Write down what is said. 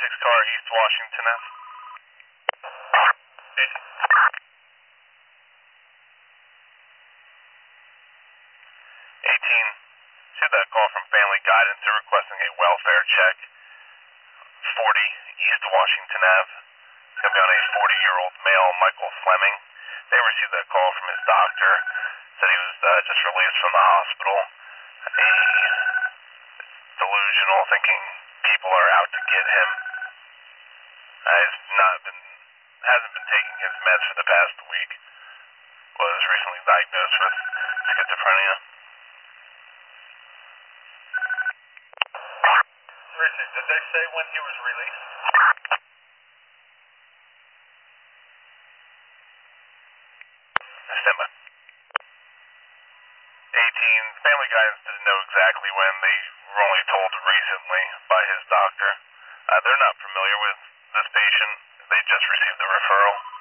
car, East Washington Ave. 18. Received that call from Family Guidance. They're requesting a welfare check. 40 East Washington Ave. It's going to be on a 40-year-old male, Michael Fleming. They received that call from his doctor. Said he was just released from the hospital. Delusional, thinking people are out to get him. Hasn't been taking his meds for the past week. Was recently diagnosed with schizophrenia. Richard, did they say when he was released? Stand by. 18. Family Guidance didn't know exactly when. They were only told recently by his doctor. They're not familiar with this patient. They just received the referral.